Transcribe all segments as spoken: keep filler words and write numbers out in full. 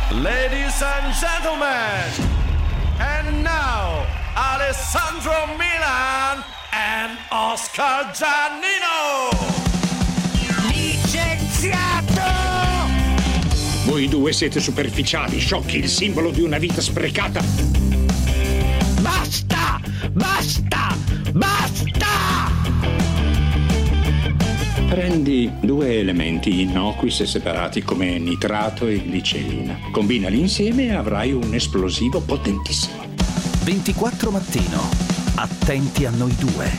Ladies and gentlemen, and now Alessandro Milan and Oscar Giannino. Licenziato! Voi due siete superficiali, sciocchi, il simbolo di una vita sprecata. Basta! Basta! Basta! Prendi due elementi innocui se separati come nitrato e glicerina. Combinali insieme e avrai un esplosivo potentissimo. ventiquattro mattino. Attenti a noi due.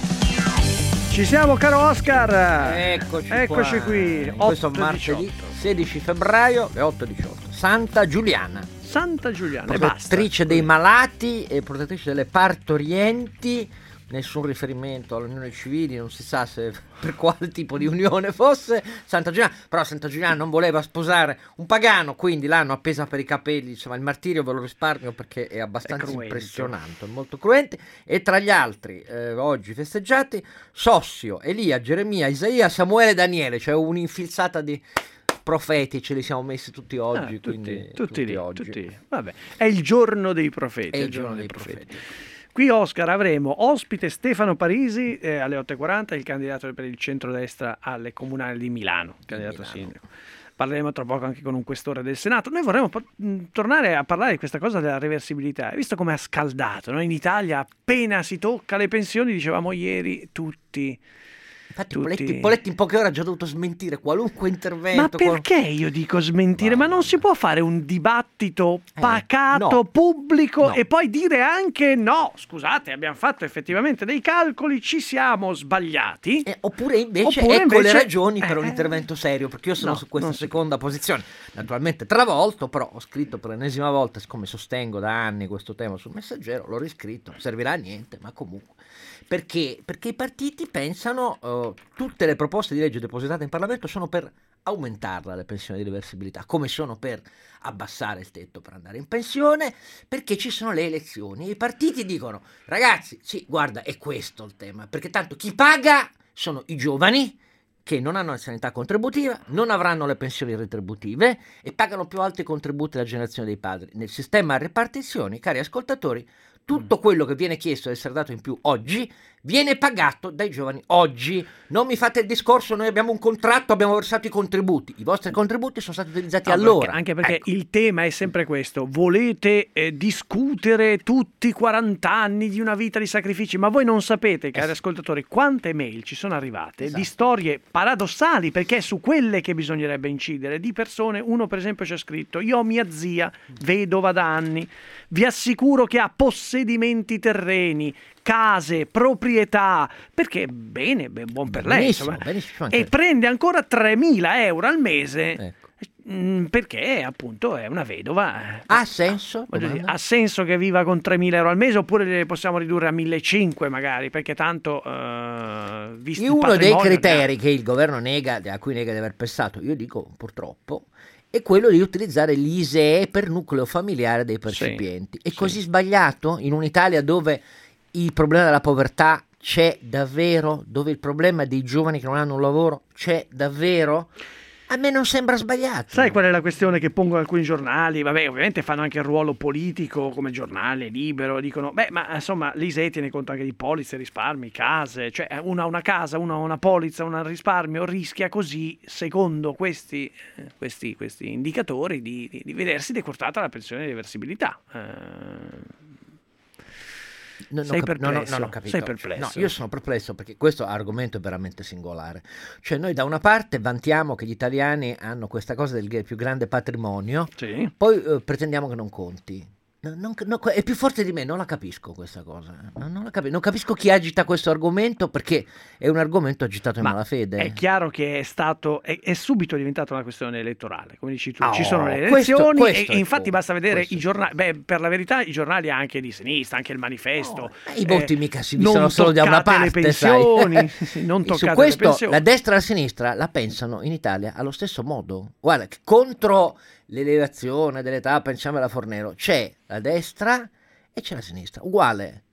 Ci siamo, caro Oscar. Eccoci, Eccoci qua. qui. In questo otto e martedì diciotto. sedici febbraio alle otto e diciotto. Santa Giuliana, Santa Giuliana. E basta. protettrice dei malati e protettrice delle partorienti. Nessun riferimento alle unioni civili, non si sa se per quale tipo di unione fosse Santa Giuliana, però Santa Giuliana non voleva sposare un pagano, quindi l'hanno appesa per i capelli. Insomma, il martirio ve lo risparmio perché è abbastanza È cruento. impressionante, è molto cruente. E tra gli altri eh, oggi festeggiati Sossio, Elia, Geremia, Isaia, Samuele e Daniele, cioè un'infilzata di profeti, ce li siamo messi tutti oggi. Ah, tutti, quindi, tutti, tutti lì, oggi. tutti. Vabbè, è il giorno dei profeti. È il giorno dei profeti. Qui, Oscar, avremo ospite Stefano Parisi eh, alle otto e quaranta, il candidato per il centrodestra alle comunali di Milano, candidato a Milano. sindaco. Parleremo tra poco anche con un questore del Senato. Noi vorremmo po- mh, tornare a parlare di questa cosa della reversibilità. Hai visto come ha scaldato, no? In Italia appena si tocca le pensioni, dicevamo ieri, tutti... Infatti Tutti- Poletti, Poletti in poche ore ha già dovuto smentire qualunque intervento. Ma qual- perché io dico smentire? Ma non si può fare un dibattito Eh, pacato, no. pubblico No. e poi dire anche no, scusate, abbiamo fatto effettivamente dei calcoli, ci siamo sbagliati. Eh, oppure invece Oppure ecco invece- le ragioni per eh, un intervento serio, perché io sono no, su questa non si- seconda posizione, naturalmente travolto, però ho scritto per l'ennesima volta, siccome sostengo da anni questo tema sul Messaggero, l'ho riscritto, non servirà a niente, ma comunque. Perché? Perché i partiti pensano, eh, tutte le proposte di legge depositate in Parlamento sono per aumentarla le pensioni di reversibilità, come sono per abbassare il tetto per andare in pensione, perché ci sono le elezioni e i partiti dicono, ragazzi, sì, guarda, è questo il tema, perché tanto chi paga sono i giovani che non hanno anzianità contributiva, non avranno le pensioni retributive e pagano più alti contributi della generazione dei padri. Nel sistema a ripartizioni, cari ascoltatori, tutto quello che viene chiesto di essere dato in più oggi viene pagato dai giovani oggi. Non mi fate il discorso, noi abbiamo un contratto, abbiamo versato i contributi. I vostri contributi sono stati utilizzati No, allora. perché- anche perché Ecco. il tema è sempre questo: volete eh, discutere tutti i quaranta anni di una vita di sacrifici, ma voi non sapete, cari Eh sì. ascoltatori, quante mail ci sono arrivate Esatto. di storie paradossali, perché è su quelle che bisognerebbe incidere, di persone. Uno per esempio c'è scritto: io ho mia zia vedova da anni, vi assicuro che ha possedimenti terreni, case, proprietà, perché bene, beh, buon per lei, Benissimo, insomma, benissimo anche e per- prende ancora tremila euro al mese. Ecco. Mm, perché appunto è una vedova. Ha senso? Voglio dire, Domanda? ha senso che viva con tremila euro al mese, oppure le possiamo ridurre a millecinquecento magari, perché tanto eh, visto E il uno dei patrimonio criteri che il governo nega, a cui nega di aver pensato, io dico purtroppo, è quello di utilizzare l'I S E E per nucleo familiare dei percipienti. È sì. così sbagliato in un'Italia dove il problema della povertà c'è davvero, dove il problema dei giovani che non hanno un lavoro c'è davvero? A me non sembra sbagliato. Sai qual è la questione che pongono alcuni giornali? Vabbè, ovviamente fanno anche il ruolo politico come giornale libero, dicono, beh, ma insomma l'I S E E tiene conto anche di polizze, risparmi, case, cioè uno ha una casa, uno ha una polizza, un risparmio, rischia così, secondo questi, eh, questi, questi indicatori, di, di, di vedersi decurtata la pensione di reversibilità. Eh, Non ho Sei cap- non ho- perplesso, non ho capito. sei perplesso. No, io sono perplesso perché questo argomento è veramente singolare. Cioè noi da una parte vantiamo che gli italiani hanno questa cosa del g- più grande patrimonio, Sì. poi eh, pretendiamo che non conti. No, non- no, è più forte di me, non la capisco questa cosa. No, non, la capi- non capisco chi agita questo argomento perché è un argomento agitato in Ma malafede. è chiaro che è stato è, è subito diventata una questione elettorale, come dici tu, Oh, ci sono le questo- elezioni questo e, è e infatti il basta punto, vedere questo i è il giornali, beh, per la verità i giornali anche di sinistra, anche il manifesto. Oh, I voti eh, mica si non dicono solo da una toccate le parte, pensioni, sai. non E toccate su le questo pensioni. la destra e la sinistra la pensano in Italia allo stesso modo. Guarda, che contro l'elevazione dell'età, pensiamo alla Fornero, c'è la destra e c'è la sinistra, uguale.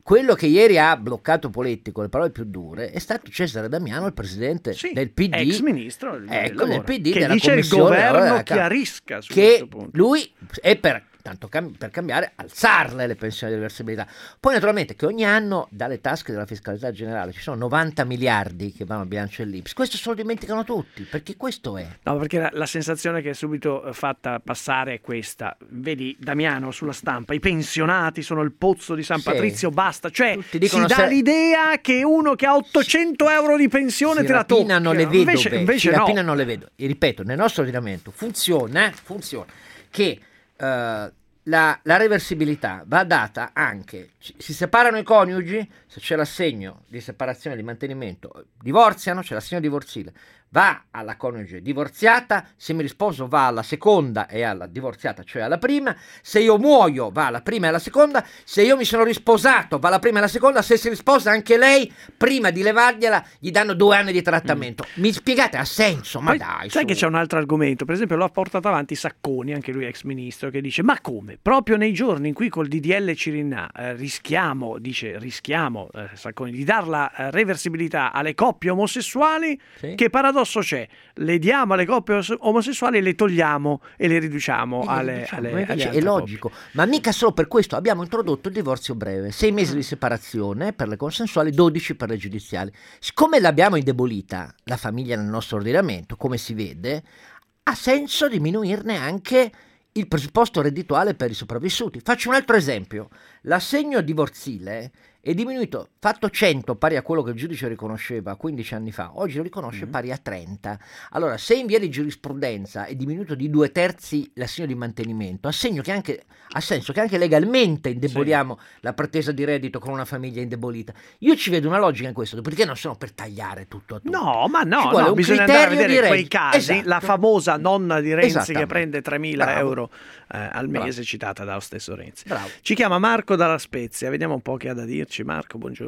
quello che ieri ha bloccato Poletti con le parole più dure è stato Cesare Damiano, il presidente Sì, del P D, ex ministro del ecco, lavoro, del P D, che della dice il commissione, governo allora, chiarisca su che questo punto. lui è per tanto cam- per cambiare, alzarle le pensioni di reversibilità. Poi naturalmente che ogni anno dalle tasche della fiscalità generale ci sono novanta miliardi che vanno al bilancio dell'I N P S, questo se lo dimenticano tutti, perché questo è. No, perché la, la sensazione che è subito fatta passare è questa. Vedi Damiano sulla stampa, i pensionati sono il pozzo di San Sì. Patrizio, basta, cioè Tutti dicono si dà se- l'idea che uno che ha ottocento euro di pensione Si te la tocca. rapinano le vedove, invece, invece si no. rapinano le vedove. E ripeto, nel nostro ordinamento funziona, funziona che eh, la, la reversibilità va data anche, ci- si separano i coniugi, se c'è l'assegno di separazione, di mantenimento, divorziano, c'è l'assegno divorzile, va alla coniuge divorziata, se mi risposo va alla seconda e alla divorziata, cioè alla prima, se io muoio va alla prima e alla seconda, se io mi sono risposato va alla prima e alla seconda, se si risposa anche lei, prima di levargliela gli danno due anni di trattamento. Mi spiegate, ha senso? Ma Poi, dai, sai su. che c'è un altro argomento, per esempio lo ha portato avanti Sacconi, anche lui ex ministro, che dice ma come? Proprio nei giorni in cui col D D L Cirinnà eh, rischiamo, dice rischiamo eh, Sacconi, di dar la eh, reversibilità alle coppie omosessuali, Sì. che paradosso c'è? Le diamo alle coppie os- omosessuali e le togliamo e le riduciamo E alle, diciamo, alle, invece alle è altre logico, ma mica solo per questo abbiamo introdotto il divorzio breve, sei mesi di separazione per le consensuali, dodici per le giudiziali. Siccome l'abbiamo indebolita la famiglia nel nostro ordinamento, come si vede, ha senso diminuirne anche il presupposto reddituale per i sopravvissuti. Faccio un altro esempio: l'assegno divorzile è diminuito, fatto cento, pari a quello che il giudice riconosceva quindici anni fa, oggi lo riconosce pari a trenta. Allora, se in via di giurisprudenza è diminuito di due terzi l'assegno di mantenimento, assegno che anche, ha senso che anche legalmente indeboliamo la pretesa di reddito con una famiglia indebolita. Io ci vedo una logica in questo, dopodiché non sono per tagliare tutto a tutto. No, ma Ci no, vuole no, un bisogna andare a criterio vedere di quei reddito. casi, Esatto. la famosa nonna di Renzi che Esattamente. prende tremila Bravo. euro eh, al mese, Bravo. citata dallo stesso Renzi. Bravo. Ci chiama Marco dalla Spezia, vediamo un po' che ha da dirci. Marco, buongiorno.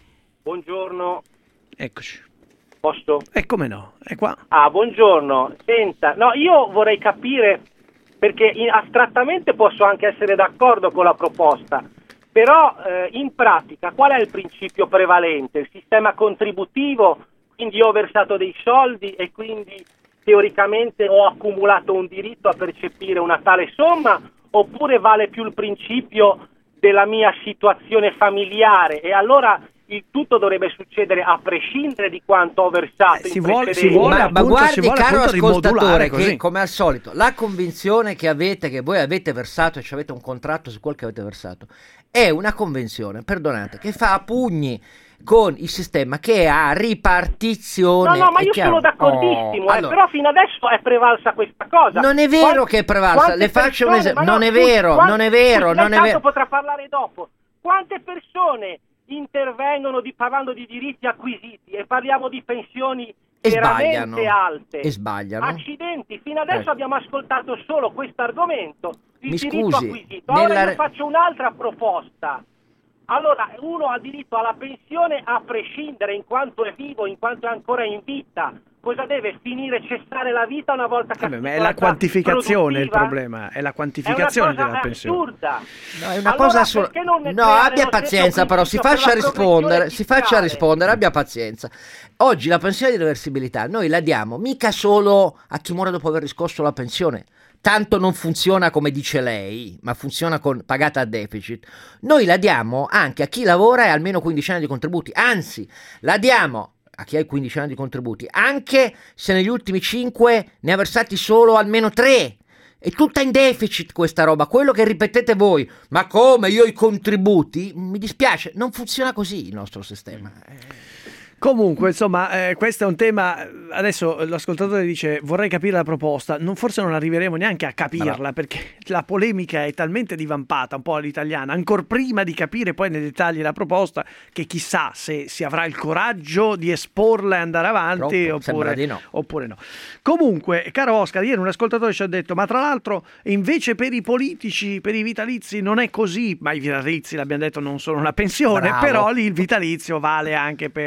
Buongiorno, Eccoci. posso? E come no, è qua. Ah, buongiorno. Senta, no, io vorrei capire, perché in- astrattamente posso anche essere d'accordo con la proposta, però eh, in pratica qual è il principio prevalente? Il sistema contributivo, quindi io ho versato dei soldi e quindi teoricamente ho accumulato un diritto a percepire una tale somma, oppure vale più il principio della mia situazione familiare e allora il tutto dovrebbe succedere a prescindere di quanto ho versato Eh, si in vuole- si precedenza. vuole ma, ma appunto- si guardi, vuole caro appunto rimodulare ascoltatore, così. che come al solito la convinzione che avete, che voi avete versato e ci avete un contratto su quel che avete versato, è una convenzione, perdonate, che fa a pugni con il sistema, che è a ripartizione. No, no, ma è io chiaro? sono d'accordissimo, Oh, eh, allora, però fino adesso è prevalsa questa cosa. non è vero Quante- che è prevalsa, quante le faccio un persone- esempio, ma non no, è scusi, vero, quante- non è vero, scusi, non è lei tanto vero. potrà parlare dopo. Quante persone intervengono di, parlando di diritti acquisiti e parliamo di pensioni E veramente sbagliano. alte? E sbagliano. Accidenti, fino adesso Ecco. abbiamo ascoltato solo questo argomento, il Mi diritto scusi, acquisito. Allora nella io re- faccio un'altra proposta. Allora, uno ha diritto alla pensione a prescindere in quanto è vivo, in quanto è ancora in vita. Cosa deve finire, cessare la vita una volta che Vabbè, ha ma è finito la l'età quantificazione il produttiva? problema, è la quantificazione È una cosa della pensione. assurda. No, è una Allora, cosa assurda. perché non No, creare abbia lo pazienza, stesso però si principio per faccia la rispondere, progressione si faccia fiscale? rispondere, abbia pazienza. Oggi la pensione di reversibilità noi la diamo mica solo a chi muore dopo aver riscosso la pensione. Tanto non funziona come dice lei, ma funziona con pagata a deficit. Noi la diamo anche a chi lavora e ha almeno quindici anni di contributi. Anzi, la diamo a chi ha i quindici anni di contributi, anche se negli ultimi cinque ne ha versati solo almeno tre. È tutta in deficit questa roba, quello che ripetete voi, ma come io i contributi? Mi dispiace, non funziona così il nostro sistema. Comunque, insomma, eh, questo è un tema. Adesso l'ascoltatore dice: vorrei capire la proposta. Non, forse non arriveremo neanche a capirla, Bravo. perché la polemica è talmente divampata, un po' all'italiana, ancor prima di capire poi nei dettagli la proposta, che chissà se si avrà il coraggio di esporla e andare avanti Troppo, sembra oppure, di no. oppure no. Comunque, caro Oscar, ieri un ascoltatore ci ha detto: ma tra l'altro, invece per i politici, per i vitalizi non è così. Ma i vitalizi, l'abbiamo detto, non sono una pensione, Bravo. però lì il vitalizio vale anche per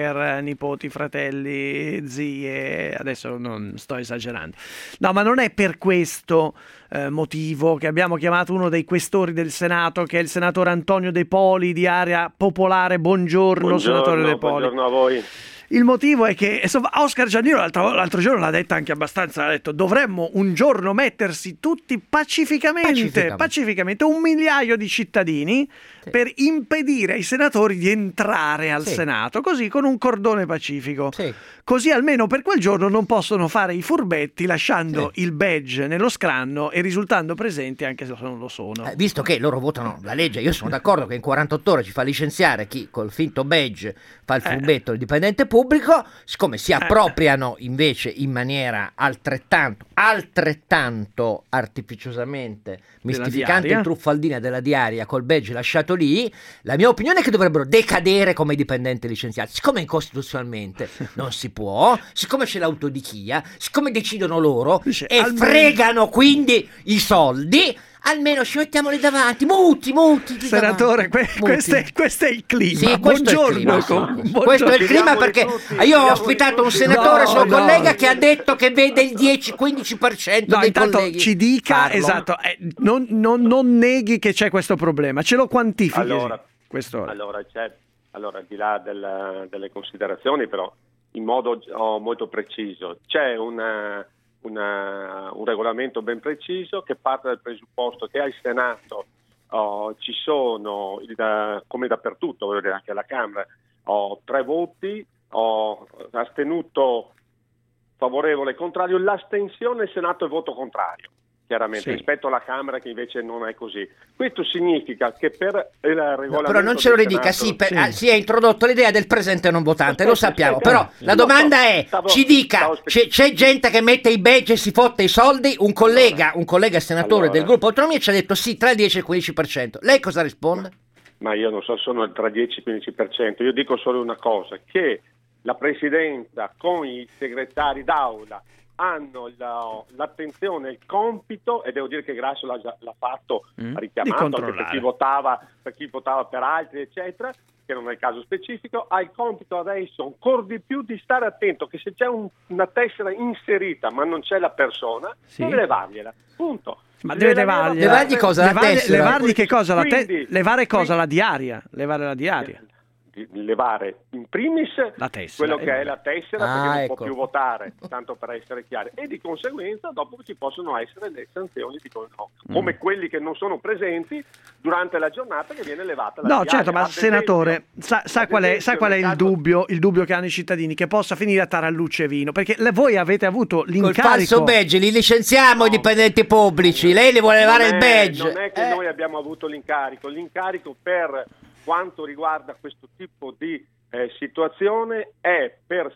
nipoti, fratelli, zie, adesso non sto esagerando. No, ma non è per questo eh, motivo che abbiamo chiamato uno dei questori del Senato, che è il senatore Antonio De Poli di Area Popolare. Buongiorno, buongiorno senatore De Poli. Buongiorno a voi. Il motivo è che insomma, Oscar Giannino l'altro, l'altro giorno l'ha detta anche abbastanza, ha detto dovremmo un giorno mettersi tutti pacificamente, Pacificamente. pacificamente un migliaio di cittadini Sì. per impedire ai senatori di entrare al Sì. Senato, così con un cordone pacifico. Sì. Così almeno per quel giorno non possono fare i furbetti lasciando il badge nello scranno e risultando presenti anche se non lo sono. Eh, visto che loro votano la legge, io sono d'accordo che in quarantotto ore ci fa licenziare chi col finto badge fa il furbetto, il dipendente pubblico, siccome si appropriano invece in maniera altrettanto, altrettanto artificiosamente mistificante diaria. il truffaldina della diaria col badge lasciato lì, la mia opinione è che dovrebbero decadere come dipendenti licenziati. Siccome incostituzionalmente non si può, siccome c'è l'autodichia, siccome decidono loro Dice, e almeno- fregano quindi i soldi, almeno ci mettiamo lì davanti, muti, muti. lì Senatore, que- davanti, questo, è, muti. questo è il clima. Sì, questo è il Buongiorno. clima, com- sì. buongiorno. Questo è il clima Chiediamoli perché tutti, io ho chiediamoli ospitato un tutti. senatore, No, suo no. collega, che ha detto che vede il dieci-quindici per cento No, dei intanto colleghi. ci dica, farlo. esatto, eh, non, non- non neghi che c'è questo problema, ce lo quantifichi. Allora, questo. allora, c'è, allora al di là del- delle considerazioni, però in modo oh, molto preciso, c'è una, una- un regolamento ben preciso che parte dal presupposto che al Senato oh, ci sono, il- da- come dappertutto, voglio dire, anche alla Camera, ho tre voti, ho astenuto, favorevole, contrario, l'astensione, il Senato è voto contrario, chiaramente, Sì. rispetto alla Camera che invece non è così. Questo significa che per il regolamento... No, però non ce lo del ridica, Senato- sì, per- Sì. ah, si è introdotto l'idea del presente non votante, lo Aspetta, sappiamo, aspetta, però sì. la Lo domanda so, è, stavo- ci dica, stavo c'è, c'è gente che mette i badge e si fotte i soldi, un collega, un collega senatore Allora. del gruppo Autonomia ci ha detto sì, tra il dieci e il quindici per cento, lei cosa risponde? Ma io non so, sono tra dieci e il quindici per cento, io dico solo una cosa, che la Presidenza con i segretari d'aula hanno la- l'attenzione, il compito, e devo dire che Grasso l'ha, già- l'ha fatto, Mm. ha Di richiamato anche per controllare. chi votava, per chi votava per altri, eccetera, che non è il caso specifico, ha il compito adesso ancora di più di stare attento che se c'è un- una tessera inserita ma non c'è la persona, Sì. deve levargliela, punto. Ma deve Deve levargliela. Levargli cosa? La Levargli- tessera? levargli che cosa? La te- Quindi- levare cosa? quindi- La diaria. Levare la diaria. di levare in primis La tessera, quello eh, che è vabbè. la tessera, Ah, perché non ecco. può più votare, tanto per essere chiari, e di conseguenza dopo ci possono essere le sanzioni di co- no, Mm. come quelli che non sono presenti durante la giornata, che viene levata la No, diaria. certo, ma Ad esempio- senatore, sa, sa ad qual è, esempio, sa qual è nel il caso- dubbio, il dubbio che hanno i cittadini? Che possa finire a tarallucce e vino, perché le- voi avete avuto Col l'incarico. falso badge li licenziamo i No. dipendenti pubblici, lei li vuole levare Non il è- badge. Non è che Eh. noi abbiamo avuto l'incarico, l'incarico per quanto riguarda questo tipo di eh, situazione è per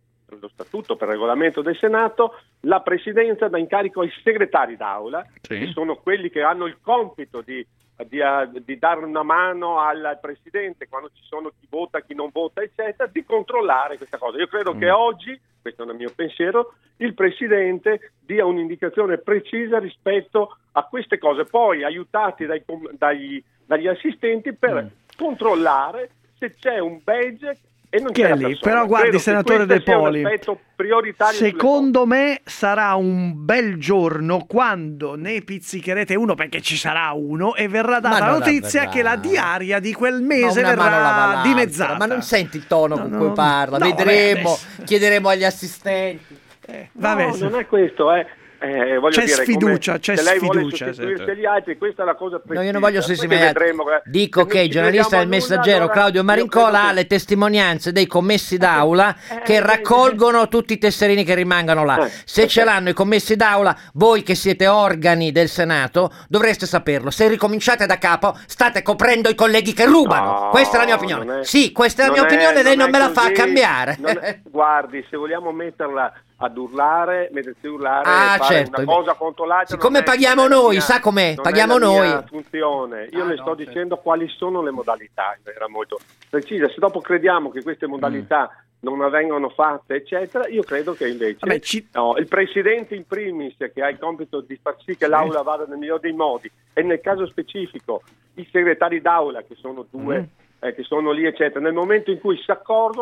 lo statuto, per il regolamento del Senato, la presidenza dà incarico ai segretari d'aula, Sì. che sono quelli che hanno il compito di, di, eh, di dare una mano al, al presidente quando ci sono chi vota, chi non vota, eccetera, di controllare questa cosa. Io credo che oggi, questo è il mio pensiero, il presidente dia un'indicazione precisa rispetto a queste cose, poi aiutati dai, com- dai- dagli assistenti per controllare se c'è un badge e non Che c'è è la lì. persona. Però guardi, Credo che senatore questo De sia un Poli, aspetto prioritario sulle secondo me sarà un bel giorno quando ne pizzicherete uno, perché ci sarà uno, e verrà data Ma la non notizia avverrà. che la diaria di quel Ma mese una mano lava verrà l'altra. dimezzata. Ma non senti il tono No, con no, cui parla, no, vedremo, vabbè, adesso. chiederemo agli assistenti. Eh, No, vabbè, non è questo, eh. Eh, voglio C'è dire, sfiducia, come c'è se lei vuole sfiducia, sostituirsi senatore. agli altri, questa è la cosa precisa. No, io non voglio Poi sostituirmi agli altri. vedremo, eh. Dico Se che non il ci giornalista del crediamo a nulla, Messaggero allora Claudio io Marincola credo ha che- le testimonianze dei commessi d'aula Eh, che eh, raccolgono tutti i tesserini che rimangono là. Eh, Se ce l'hanno i commessi d'aula, voi che siete organi del Senato dovreste saperlo. Se ricominciate da capo, state coprendo i colleghi che rubano. No, Questa è la mia opinione. non è- Sì, questa è la non mia è- opinione, lei non è me la fa così. cambiare. Non è- guardi, se vogliamo metterla ad urlare, mettersi a urlare, Ah, e fare certo. una cosa contro l'altra. Siccome non è- paghiamo non è la noi, mia- sa com'è? non Paghiamo è la noi. mia funzione. Io Ah, le no, sto certo. dicendo quali sono le modalità, era molto precisa. Se dopo crediamo che queste modalità non vengono fatte, eccetera, io credo che invece Vabbè, ci- no, il presidente in primis, che ha il compito di far sì che l'aula vada nel migliore dei modi, e nel caso specifico i segretari d'aula, che sono due, Mm. eh, che sono lì, eccetera, nel momento in cui si accorgono,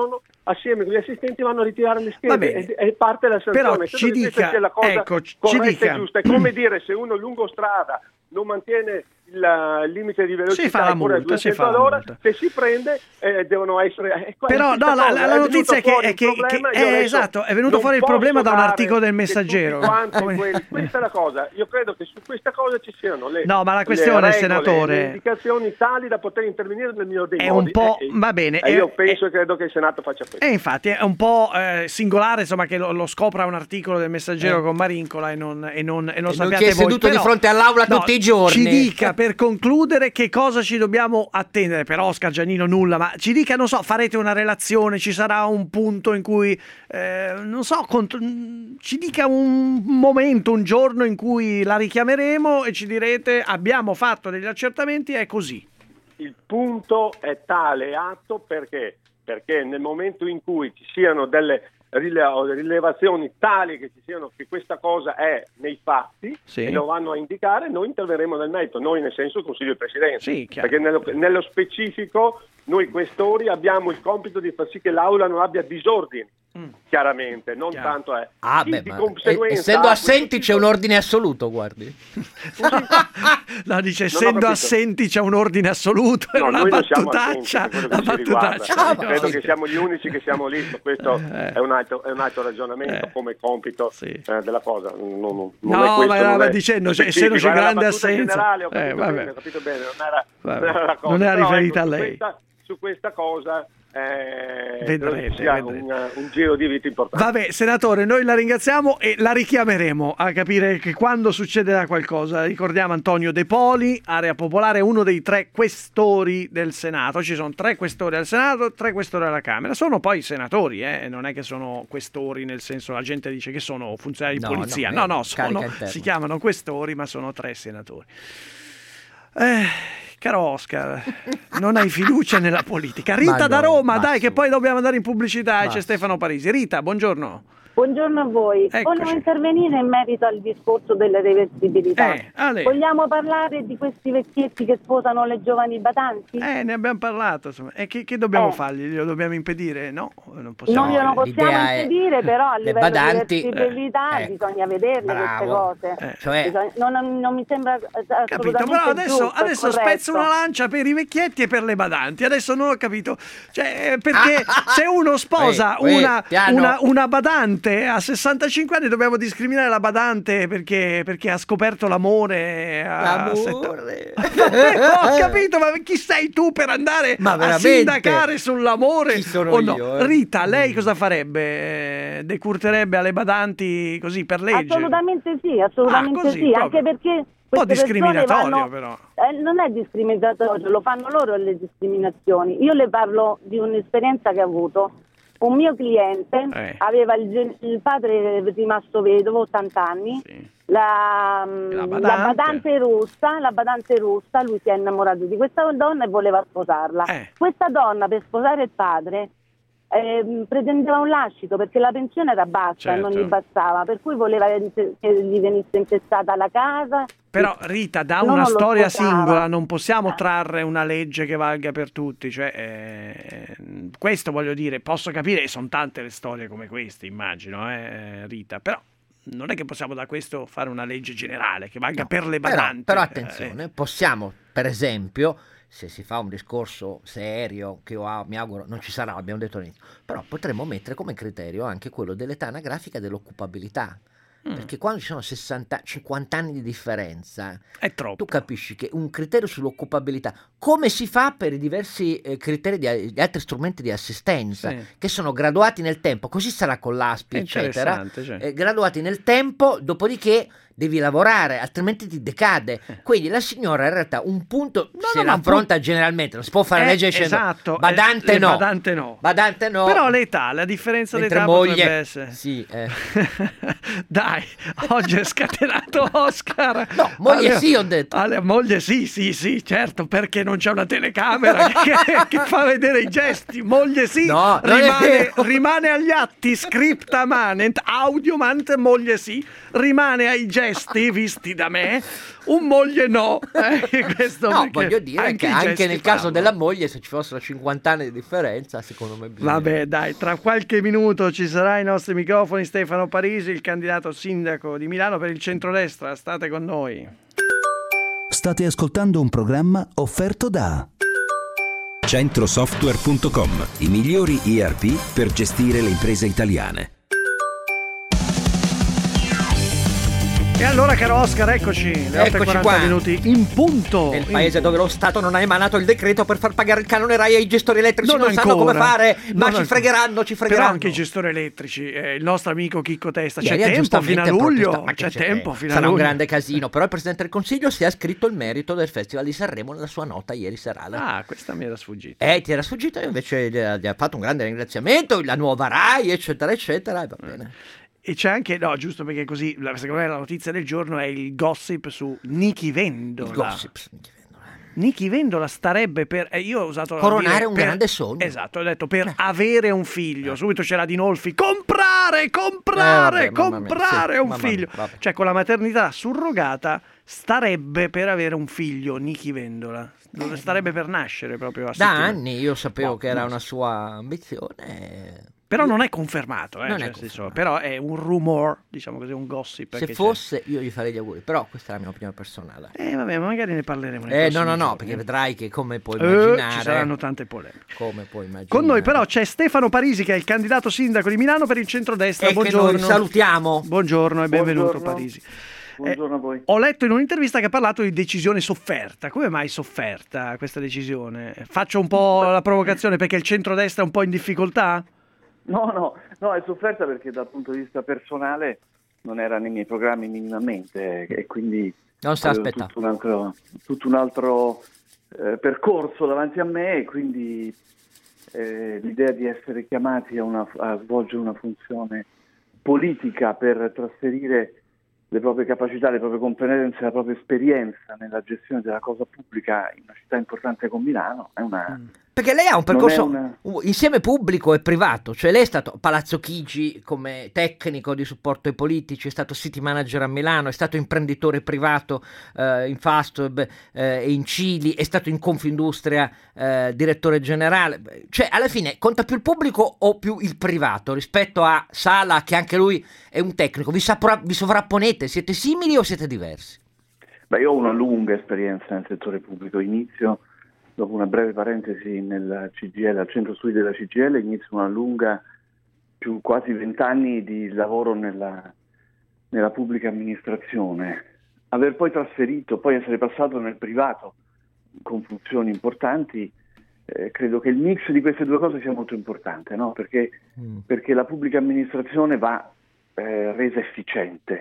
assieme con gli assistenti vanno a ritirare le Va schede bene. e, e parte la sanzione. Però ci Credo che questa dica- sia la cosa ecco, ci corretta dica. e giusta. È come dire, se uno lungo strada non mantiene il, il limite di velocità Si fa la oppure a multa, si duecento fa la all'ora, multa. se si prende eh, devono essere eh, qua- Però questa no, la, cosa, la- la è notizia è venuto che, fuori è il che, problema, che- io eh, adesso esatto, è venuto non fuori il posso problema da un dare articolo del che Messaggero. tutti quanti Come- quelli- questa è la cosa, io credo che su questa cosa ci siano le, No, ma la le questione, regole, senatore, le indicazioni tali da poter intervenire nel mio dei è modi. un po', Eh, eh, va bene, e è- io penso è- e credo che il Senato faccia questo. E infatti è un po' eh, singolare, insomma, che lo, lo scopra un articolo del Messaggero Eh. con Marincola e non, e non, e non E non sappiate chi è voi. seduto di Però- fronte all'aula no, tutti i giorni. Ci dica, per concludere, che cosa ci dobbiamo attendere. Per Oscar Giannino nulla, ma ci dica, non so, farete una relazione, ci sarà un punto in cui, eh, non so, cont- ci dica un momento, un giorno in cui la richiameremo e ci direte abbiamo fatto degli accertamenti, è così. Il punto è tale atto perché perché nel momento in cui ci siano delle rile- rilevazioni tali che ci siano che questa cosa è nei fatti Sì. e lo vanno a indicare, noi interverremo nel merito, noi nel senso il Consiglio del Presidente, Sì, chiaro. perché nello, nello specifico noi questori abbiamo il compito di far sì che l'Aula non abbia disordini. Mm. Chiaramente, non Chiaro. tanto è. Ah, Chi beh, di ma conseguenza e- essendo ha assenti questo c'è un tipo- ordine assoluto, guardi. No, dice, Non ho essendo capito. assenti c'è un ordine assoluto, è No, una noi non siamo battutaccia, assenti, per quello una che ci riguarda. battutaccia. Ah, Credo sì. che siamo gli unici che siamo lì, ma questo Eh. è un altro, è un altro ragionamento Eh. come compito Sì. eh, della cosa. Non, non- non No, è questo, ma era non è dicendo, cioè, specifico, essendo c'è era la grande battuta assenza. generale, ho Eh, capito vabbè. bene, ho capito bene, non era, Vabbè. non era la cosa. Non era Però, riferita ecco, a su lei. questa- su questa cosa eh, Vedrete, credo che sia vedrete. un, un giro di vita importante. Vabbè, senatore, noi la ringraziamo e la richiameremo a capire che quando succederà qualcosa. Ricordiamo Antonio De Poli, Area Popolare, uno dei tre questori del Senato. Ci sono tre questori al Senato, tre questori alla Camera. Sono poi senatori, eh? Non è che sono questori nel senso la gente dice che sono funzionari di No, polizia. no, No, no, eh, sono, carica interna. si chiamano questori, ma sono tre senatori. Eh, caro Oscar, non hai fiducia nella politica. Rita Ma da no, Roma, ma dai, su. che poi dobbiamo andare in pubblicità e Ma c'è su. Stefano Parisi. Rita, buongiorno. Buongiorno a voi. Eccoci. Volevo intervenire in merito al discorso delle reversibilità. Eh, a lei. Vogliamo parlare di questi vecchietti che sposano le giovani badanti? Eh, ne abbiamo parlato, insomma. E che, che dobbiamo Eh. fargli? Glielo dobbiamo impedire? No, non possiamo. Non glielo No, possiamo l'idea è- impedire, però a le livello badanti, di reversibilità eh, ecco, bisogna vederle bravo. queste cose. Eh. Cioè, Bisogna- non, non mi sembra assolutamente Capito, però adesso, giusto e adesso corretto. spezzo una lancia per i vecchietti e per le badanti. Adesso non ho capito. Cioè, eh, perché se uno sposa Uè, uè, una, piano. una, una badante a sessantacinque anni, dobbiamo discriminare la badante perché, perché ha scoperto l'amore. A L'amore. Vabbè, ho capito, ma chi sei tu per andare Ma a veramente? sindacare sull'amore? Chi sono o no? io, eh? Rita, lei cosa farebbe? Eh, Decurterebbe alle badanti così per legge? Assolutamente sì, assolutamente Ah, così, sì, proprio. anche perché Un po' queste persone discriminatorio, vanno- però. eh, non è discriminatorio, lo fanno loro le discriminazioni. Io le parlo di un'esperienza che ho avuto. Un mio cliente Eh. aveva il, gen- il padre rimasto vedovo, ottanta anni, Sì. la, La la badante. badante russa, la badante russa, lui si è innamorato di questa donna e voleva sposarla. Eh. Questa donna per sposare il padre ehm, pretendeva un lascito perché la pensione era bassa e non Certo. gli bastava, per cui voleva che gli venisse intestata la casa. Però Rita, da No, una non lo storia sposava. singola non possiamo trarre una legge che valga per tutti, cioè, eh, questo voglio dire, posso capire, e sono tante le storie come queste, immagino, eh, Rita, però non è che possiamo da questo fare una legge generale che valga per le Però, badanti. però Eh, attenzione, possiamo, per esempio, se si fa un discorso serio, che io au- mi auguro non ci sarà, abbiamo detto all'inizio, però potremmo mettere come criterio anche quello dell'età anagrafica e dell'occupabilità. Mm. Perché quando ci sono sessanta cinquanta anni di differenza, è troppo. tu capisci che un criterio sull'occupabilità, come si fa per i diversi eh, criteri di, di altri strumenti di assistenza, Sì. che sono graduati nel tempo, così sarà con l'A S P, È eccetera, interessante, cioè. eh, graduati nel tempo, dopodiché devi lavorare, altrimenti ti decade. Quindi la signora in realtà un punto No, se no, ma l'affronta generalmente, non si può fare Eh, legge dicendo esatto, badante eh, no. badante no. Badante no. Però l'età, la differenza Mentre d'età moglie, potrebbe essere. sì, eh. Dai, oggi è scatenato Oscar. No, moglie Ale- sì, ho detto. Ale- moglie sì, sì, sì, certo, perché non c'è una telecamera che, che fa vedere i gesti. Moglie sì, No, non è rimane, vero. rimane agli atti, scripta manent, audio manent, moglie sì, rimane ai gesti avresti, visti da me, un moglie no. Eh, questo No, perché voglio dire anche che i anche gesti nel caso parlano. della moglie, se ci fossero cinquanta anni di differenza, secondo me bisogna... Vabbè, dai, tra qualche minuto ci sarà ai nostri microfoni Stefano Parisi, il candidato sindaco di Milano per il centrodestra. State con noi. State ascoltando un programma offerto da centrosoftware punto com, i migliori E R P per gestire le imprese italiane. E allora, caro Oscar, eccoci, le otto e Eccoci quaranta qua. minuti in punto. Nel In paese dove lo Stato non ha emanato il decreto per far pagare il canone Rai ai gestori elettrici, non, Non sanno come ancora. fare, ma Non ci ancora. fregheranno, ci Però fregheranno. anche i gestori elettrici, eh, il nostro amico Chicco Testa, c'è Ieri ha tempo fino a giustamente luglio, protestato, ma che c'è tempo fino a sarà un luglio. grande casino, però il Presidente del Consiglio si è scritto il merito del Festival di Sanremo nella sua nota ieri serale. Ah, questa mi era sfuggita. Eh, ti era sfuggito, io invece gli ha, gli ha fatto un grande ringraziamento, la nuova Rai, eccetera, eccetera, e va bene. E c'è anche, no, giusto perché così, la- secondo me la notizia del giorno è il gossip su Nichi Vendola. Il gossip. Nichi Vendola starebbe per, eh, io ho usato Coronare dire un per- grande sogno. Esatto, ho detto per avere un figlio. Subito c'era Dinolfi, comprare, comprare, Eh, vabbè, mamma mia, comprare sì, un mamma mia, figlio. vabbè. Cioè con la maternità surrogata starebbe per avere un figlio Nichi Vendola. Starebbe per nascere proprio a Da settimana. anni io sapevo No, che era non una sua ambizione. Però non è confermato, eh, Non cioè, è nel senso, confermato. però è un rumor, diciamo così, un gossip. Se che fosse io gli farei gli auguri, però questa è la mia opinione personale. c'è. Eh vabbè, ma magari ne parleremo nei Eh no prossimi no no, giorni. perché vedrai che come puoi Eh, immaginare ci saranno tante polemiche. come puoi immaginare. Con noi però c'è Stefano Parisi che è il candidato sindaco di Milano per il centrodestra. E che Buongiorno. noi salutiamo. Buongiorno e benvenuto Buongiorno. Parisi. Buongiorno a voi. Ho letto in un'intervista che ha parlato di decisione sofferta. Come mai sofferta questa decisione? Faccio un po' la provocazione perché il centrodestra è un po' in difficoltà? No, no, no, è sofferta perché dal punto di vista personale non era nei miei programmi minimamente e quindi Non se avevo l'aspetta. tutto un altro, tutto un altro eh, percorso davanti a me e quindi eh, l'idea di essere chiamati a, una, a svolgere una funzione politica per trasferire le proprie capacità, le proprie competenze, la propria esperienza nella gestione della cosa pubblica in una città importante come Milano è una... Perché lei ha un Non è percorso una- un- insieme pubblico e privato, cioè lei è stato a Palazzo Chigi come tecnico di supporto ai politici, è stato city manager a Milano, è stato imprenditore privato eh, in Fastweb eh, e in Cili, è stato in Confindustria eh, direttore generale, cioè alla fine conta più il pubblico o più il privato rispetto a Sala che anche lui è un tecnico, vi, sapra- vi sovrapponete, siete simili o siete diversi? Beh, io ho una lunga esperienza nel settore pubblico, inizio dopo una breve parentesi nel C G I L, al centro studi della C G I L, inizio una lunga, più quasi vent'anni di lavoro nella, nella pubblica amministrazione. Aver poi trasferito, poi essere passato nel privato con funzioni importanti, eh, credo che il mix di queste due cose sia molto importante, no? Perché, Mm. perché la pubblica amministrazione va eh, resa efficiente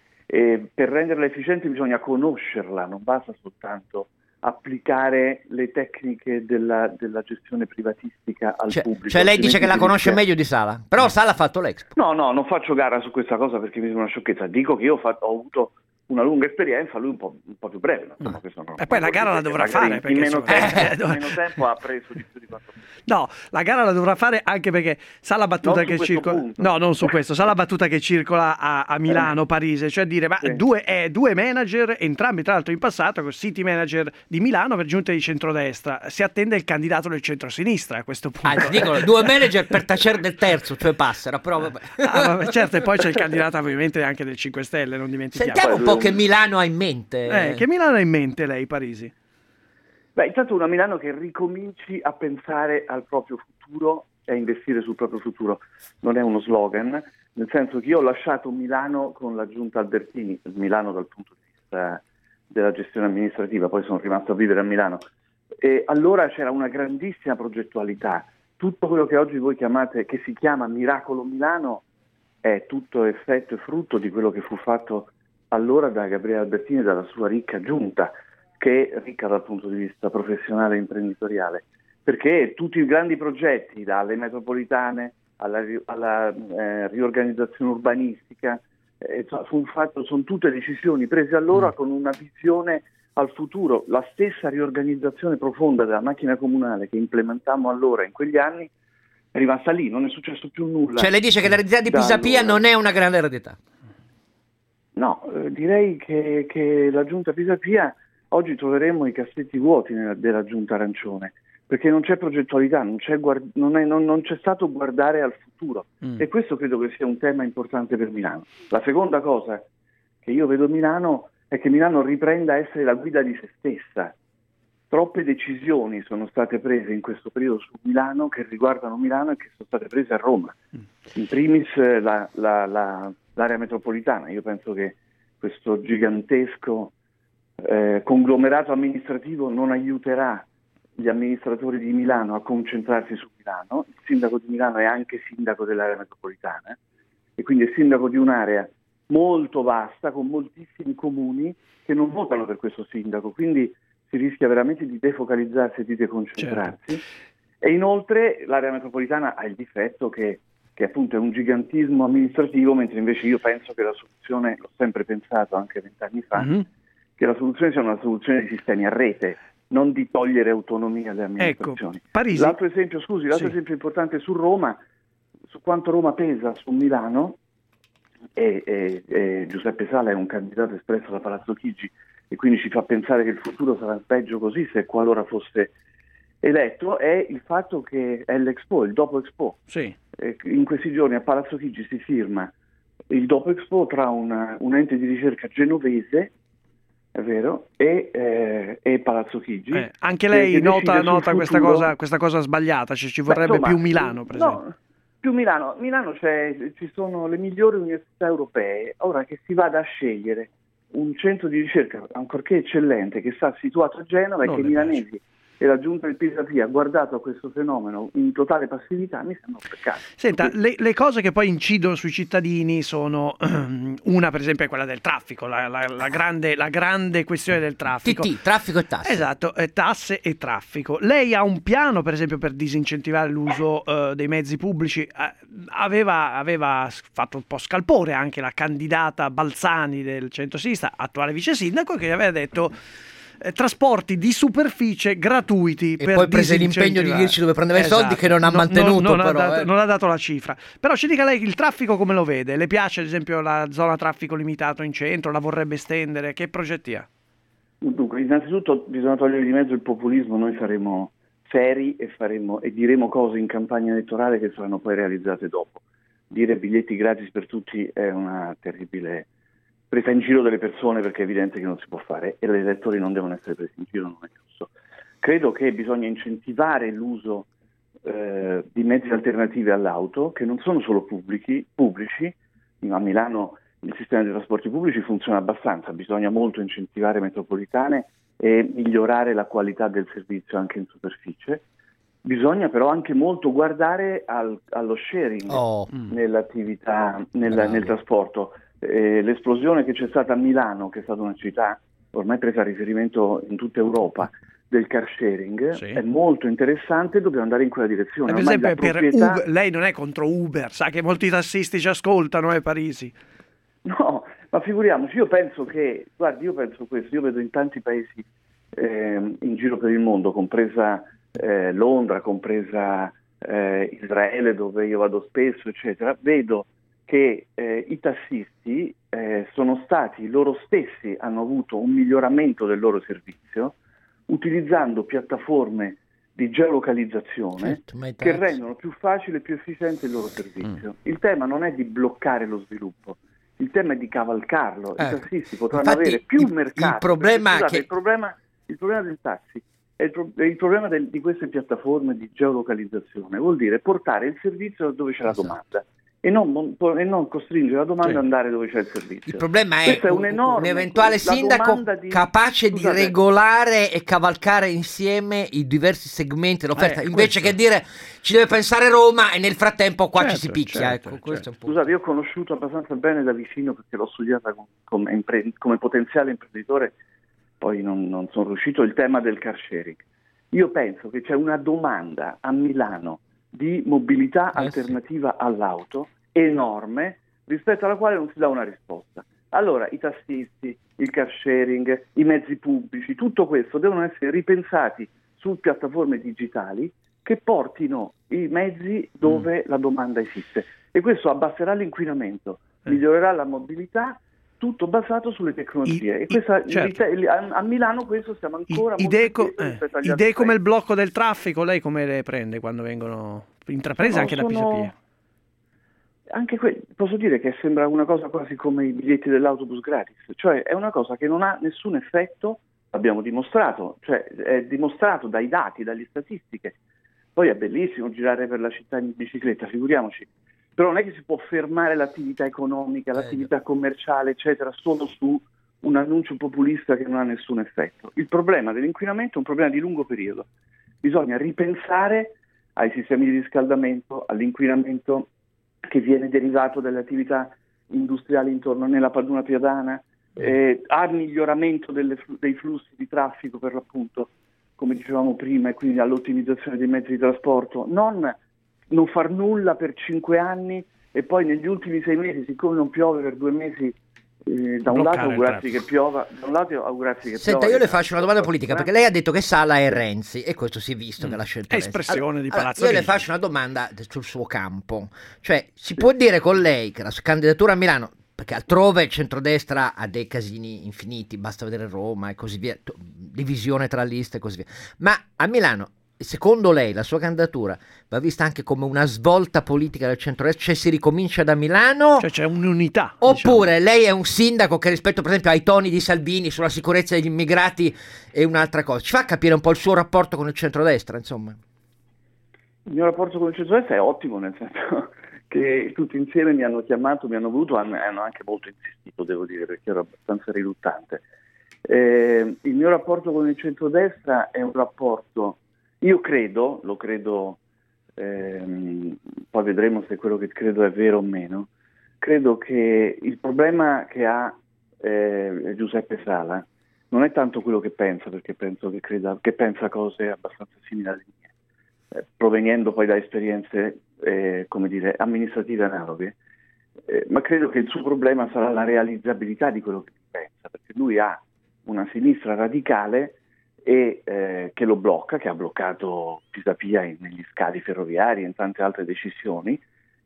e per renderla efficiente bisogna conoscerla, non basta soltanto applicare le tecniche della, della gestione privatistica al Cioè, pubblico. cioè lei dice che la altrimenti conosce rischia- meglio di Sala, però Sala ha fatto l'Expo. No, no, non faccio gara su questa cosa perché mi sembra una sciocchezza. Dico che io ho, fatto- ho avuto una lunga esperienza, lui un po', un po' più breve. no? Insomma, questo no. E poi la gara la dovrà Magari fare, In perché meno, insomma- tempo, Eh, in meno tempo ha preso di più di quanto. No, la gara la dovrà fare anche perché sa la battuta Non su che questo circola. punto. No, non su questo, sa la battuta che circola a, a Milano, Parise, cioè dire ma Sì. due, eh, due manager, entrambi tra l'altro in passato, con city manager di Milano per giunta di centrodestra. Si attende il candidato del centrosinistra a questo punto. Anzi, dicono due manager per tacere del terzo, cioè Passera, però vabbè. Ah, vabbè, certo, e poi c'è il candidato ovviamente anche del cinque Stelle, non dimentichiamo. Sentiamo un po' che Milano ha in mente. Eh, che Milano ha in mente lei, Parisi? Beh, intanto una Milano che ricominci a pensare al proprio futuro e a investire sul proprio futuro. Non è uno slogan, nel senso che io ho lasciato Milano con la giunta Albertini, Milano dal punto di vista della gestione amministrativa, poi sono rimasto a vivere a Milano. E allora c'era una grandissima progettualità. Tutto quello che oggi voi chiamate, che si chiama Miracolo Milano, è tutto effetto e frutto di quello che fu fatto allora da Gabriele Albertini e dalla sua ricca giunta, che è ricca dal punto di vista professionale e imprenditoriale, perché tutti i grandi progetti, dalle metropolitane alla, ri- alla eh, riorganizzazione urbanistica, eh, fu un fatto, sono tutte decisioni prese allora con una visione al futuro. La stessa riorganizzazione profonda della macchina comunale che implementammo allora in quegli anni è rimasta lì, non è successo più nulla. Cioè lei dice che l'eredità di Da Pisapia allora. non è una grande eredità. No, eh, direi che, che la giunta Pisapia oggi troveremo i cassetti vuoti nella, della giunta arancione, perché non c'è progettualità, non c'è, guard- non è, non, non c'è stato guardare al futuro mm. e questo credo che sia un tema importante per Milano. La seconda cosa che io vedo a Milano è che Milano riprenda a essere la guida di se stessa. Troppe decisioni sono state prese in questo periodo su Milano che riguardano Milano e che sono state prese a Roma. In primis la, la, la, l'area metropolitana. Io penso che questo gigantesco eh, conglomerato amministrativo non aiuterà gli amministratori di Milano a concentrarsi su Milano. Il sindaco di Milano è anche sindaco dell'area metropolitana e quindi è sindaco di un'area molto vasta con moltissimi comuni che non votano per questo sindaco, quindi si rischia veramente di defocalizzarsi e di deconcentrarsi. Certo. E inoltre l'area metropolitana ha il difetto che, che appunto è un gigantismo amministrativo, mentre invece io penso che la soluzione, l'ho sempre pensato anche vent'anni fa, mm-hmm. che la soluzione sia una soluzione di sistemi a rete, non di togliere autonomia alle amministrazioni. Ecco, Parisi. L'altro esempio, scusi, l'altro sì. esempio importante su Roma, su quanto Roma pesa su Milano, e, e, e Giuseppe Sala è un candidato espresso da Palazzo Chigi, e quindi ci fa pensare che il futuro sarà peggio così se qualora fosse eletto, è il fatto che è l'Expo, il dopo Expo. Sì. Eh, in questi giorni a Palazzo Chigi si firma il dopo Expo tra una, un ente di ricerca genovese, è vero, e, eh, e Palazzo Chigi. Eh, anche lei nota, nota questa, cosa, questa cosa sbagliata, cioè, ci vorrebbe Beh, insomma, più Milano, per esempio. No, più Milano. Milano c'è, ci sono le migliori università europee, ora che si vada a scegliere un centro di ricerca, ancorché eccellente, che sta situato a Genova non e che i milanesi piace. E la giunta del Pisapia ha guardato a questo fenomeno in totale passività, mi sembra un peccato. Senta, le, le cose che poi incidono sui cittadini sono una, per esempio, è quella del traffico, la, la, la, grande, la grande questione del traffico. T T, traffico e tasse. Esatto, eh, tasse e traffico. Lei ha un piano, per esempio, per disincentivare l'uso eh, dei mezzi pubblici? Eh, aveva, aveva fatto un po' scalpore anche la candidata Balzani del centro-sinistra, attuale vice sindaco, che aveva detto Eh, trasporti di superficie gratuiti e per poi prese l'impegno di dirci dove prendeva esatto. i soldi che non ha no, mantenuto non, non, però, ha dato, eh. non ha dato la cifra. Però ci dica lei il traffico come lo vede? Le piace ad esempio la zona traffico limitato in centro? La vorrebbe estendere? Che progetti ha? Dunque, innanzitutto bisogna togliere di mezzo il populismo. Noi saremo seri e, faremo, e diremo cose in campagna elettorale che saranno poi realizzate dopo. Dire biglietti gratis per tutti è una terribile presa in giro delle persone, perché è evidente che non si può fare e gli elettori non devono essere presi in giro, non è giusto. Credo che bisogna incentivare l'uso eh, di mezzi alternativi all'auto, che non sono solo pubblici, pubblici. A Milano il sistema dei trasporti pubblici funziona abbastanza, bisogna molto incentivare metropolitane e migliorare la qualità del servizio anche in superficie. Bisogna però anche molto guardare al, allo sharing oh. nell'attività, nel, nel trasporto. Eh, l'esplosione che c'è stata a Milano, che è stata una città ormai presa a riferimento in tutta Europa, del car sharing, sì. è molto interessante e dobbiamo andare in quella direzione. Per esempio, per proprietà... Uber, lei non è contro Uber, sa che molti tassisti ci ascoltano, eh, Parisi? No, ma figuriamoci, io penso che, guardi, io penso questo, io vedo in tanti paesi eh, in giro per il mondo, compresa eh, Londra, compresa eh, Israele, dove io vado spesso, eccetera, vedo che eh, i tassisti eh, sono stati, loro stessi hanno avuto un miglioramento del loro servizio utilizzando piattaforme di geolocalizzazione certo, che rendono più facile e più efficiente il loro servizio. Mm. Il tema non è di bloccare lo sviluppo, il tema è di cavalcarlo. Eh, I tassisti potranno infatti, avere più il, mercato. Il problema, perché, scusate, che... il problema, il problema del taxi è il, pro- è il problema del, di queste piattaforme di geolocalizzazione, vuol dire portare il servizio dove c'è esatto. la domanda. E non, e non costringere la domanda sì. ad andare dove c'è il servizio. Il problema è, è un, un eventuale sindaco di... capace Scusate. di regolare e cavalcare insieme i diversi segmenti dell'offerta, eh, invece questo. che dire ci deve pensare Roma e nel frattempo qua certo, ci si picchia. Certo, ecco, certo. È un po'... Scusate, io ho conosciuto abbastanza bene da vicino perché l'ho studiata come, come, impre... come potenziale imprenditore, poi non, non sono riuscito, il tema del car sharing. Io penso che c'è una domanda a Milano di mobilità eh alternativa sì. all'auto enorme, rispetto alla quale non si dà una risposta. Allora i tassisti, il car sharing, i mezzi pubblici, tutto questo devono essere ripensati su piattaforme digitali che portino i mezzi dove mm. la domanda esiste, e questo abbasserà l'inquinamento, eh. migliorerà la mobilità tutto basato sulle tecnologie. I, e questa, i, certo. a, a Milano questo siamo ancora I, molto idee, co- indietro rispetto agli eh, altri idee come il paesi. blocco del traffico, lei come le prende quando vengono intraprese No, anche da sono- Pisapia? Anche que- posso dire che sembra una cosa quasi come i biglietti dell'autobus gratis, cioè è una cosa che non ha nessun effetto, l'abbiamo dimostrato, cioè è dimostrato dai dati, dalle statistiche. Poi è bellissimo girare per la città in bicicletta, figuriamoci, però non è che si può fermare l'attività economica, l'attività commerciale, eccetera, solo su un annuncio populista che non ha nessun effetto. Il problema dell'inquinamento è un problema di lungo periodo. Bisogna ripensare ai sistemi di riscaldamento, all'inquinamento che viene derivato dalle attività industriali intorno nella paduna piadana, eh, al miglioramento delle, dei flussi di traffico per l'appunto, come dicevamo prima, e quindi all'ottimizzazione dei mezzi di trasporto, non non far nulla per cinque anni e poi negli ultimi sei mesi, siccome non piove per due mesi, eh, da un Bloccare lato il augurarsi traffico. che piova, da un lato augurarsi che Senta, piova. io le faccio una domanda politica, perché lei ha detto che Sala è Renzi, e questo si è visto che l'ha scelto È Renzi. espressione Allora- di allora, Palazzo Io le Chigi. faccio una domanda sul suo campo. Cioè, si può dire con lei che la sua candidatura a Milano, perché altrove il centrodestra ha dei casini infiniti, basta vedere Roma e così via, t- divisione tra liste e così via, ma a Milano, secondo lei, la sua candidatura va vista anche come una svolta politica del centrodestra, cioè si ricomincia da Milano? Cioè c'è un'unità. Oppure lei è un sindaco che rispetto per esempio ai toni di Salvini sulla sicurezza degli immigrati è un'altra cosa? Ci fa capire un po' il suo rapporto con il centrodestra, insomma? Il mio rapporto con il centrodestra è ottimo, nel senso che tutti insieme mi hanno chiamato, mi hanno voluto, hanno, hanno anche molto insistito, devo dire, perché ero abbastanza riluttante. Eh, il mio rapporto con il centrodestra è un rapporto, io credo, lo credo, ehm, poi vedremo se quello che credo è vero o meno, credo che il problema che ha eh, Giuseppe Sala non è tanto quello che pensa, perché penso che, creda, che pensa cose abbastanza simili alle mie, eh, provenendo poi da esperienze eh, come dire, amministrative analoghe, eh, ma credo che il suo problema sarà la realizzabilità di quello che pensa, perché lui ha una sinistra radicale e eh, che lo blocca, che ha bloccato Pisapia in, negli scavi ferroviari e in tante altre decisioni,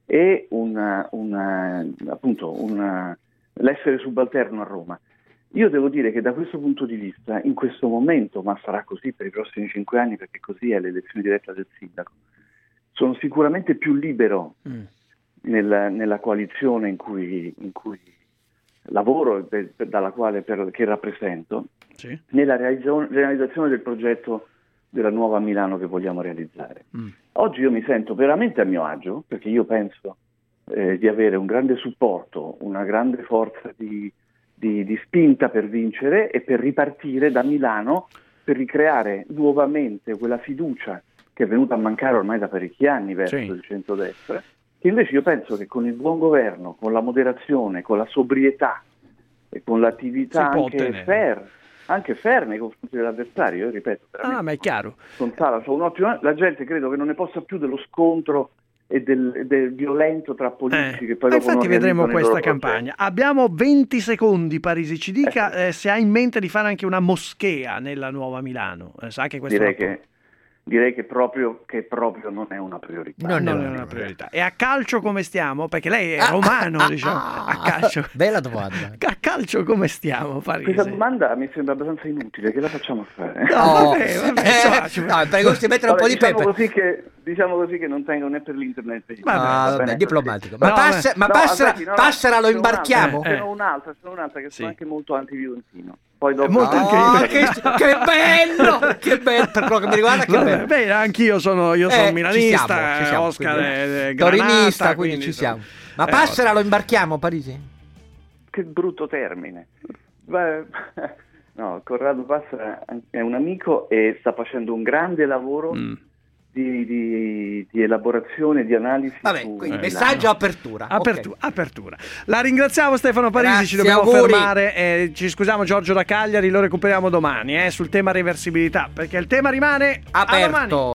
e una, una, appunto una, l'essere subalterno a Roma. Io devo dire che da questo punto di vista, in questo momento, ma sarà così per i prossimi cinque anni, perché così è l'elezione diretta del sindaco, sono sicuramente più libero mm. nel, nella coalizione in cui, in cui lavoro, per, per, dalla quale per, che rappresento, sì. nella realizzazione, realizzazione del progetto della nuova Milano che vogliamo realizzare. Mm. Oggi io mi sento veramente a mio agio, perché io penso eh, di avere un grande supporto, una grande forza di, di, di spinta per vincere e per ripartire da Milano, per ricreare nuovamente quella fiducia che è venuta a mancare ormai da parecchi anni verso sì. il centrodestra, che invece io penso che con il buon governo, con la moderazione, con la sobrietà e con l'attività anche fair, anche fair nei confronti dell'avversario, io ripeto, ah, ma è chiaro. Con Sala, so un ottimo, la gente credo che non ne possa più dello scontro e del, del violento tra politici eh, che poi dopo infatti non vedremo questa campagna. Progetti. Abbiamo venti secondi, Parisi, ci dica eh. Eh, se ha in mente di fare anche una moschea nella nuova Milano. Eh, sa che questo direi che Direi che proprio, che proprio non è una priorità. No, non è una priorità. E a calcio come stiamo? Perché lei è romano, ah, diciamo. Ah, a calcio. Bella domanda. A calcio come stiamo, Parisi? Questa domanda mi sembra abbastanza inutile. Che la facciamo fare? No, oh. vabbè, vabbè. Eh, no, prego, si mettere un vabbè, po' di diciamo pepe. Così che, diciamo così che non tengo né per l'internet. Né per ah, vabbè, vabbè, diplomatico. Ma, no, passa, ma no, passera, aspetti, no, passera lo imbarchiamo? Ce n'ho un'altra, ce n'ho un'altra che sì. sono anche molto anti-violentino. Poi dopo molto oh, che, che bello, che bello, per quello che mi riguarda, che vabbè, bello. Beh, anch'io sono, io sono eh, milanista, ci siamo, ci siamo, Oscar quindi, è torinista, quindi, quindi ci siamo. Ma eh, passera lo imbarchiamo, Parisi? Che brutto termine. Beh, no, Corrado Passera è un amico e sta facendo un grande lavoro mm. Di, di, di elaborazione, di analisi. Vabbè, su quindi eh, messaggio apertura. Apertu- okay. apertura. La ringraziamo Stefano Parisi, Grazie, ci dobbiamo auguri. fermare. Eh, ci scusiamo Giorgio da Cagliari, lo recuperiamo domani eh, sul tema reversibilità, perché il tema rimane aperto. A domani.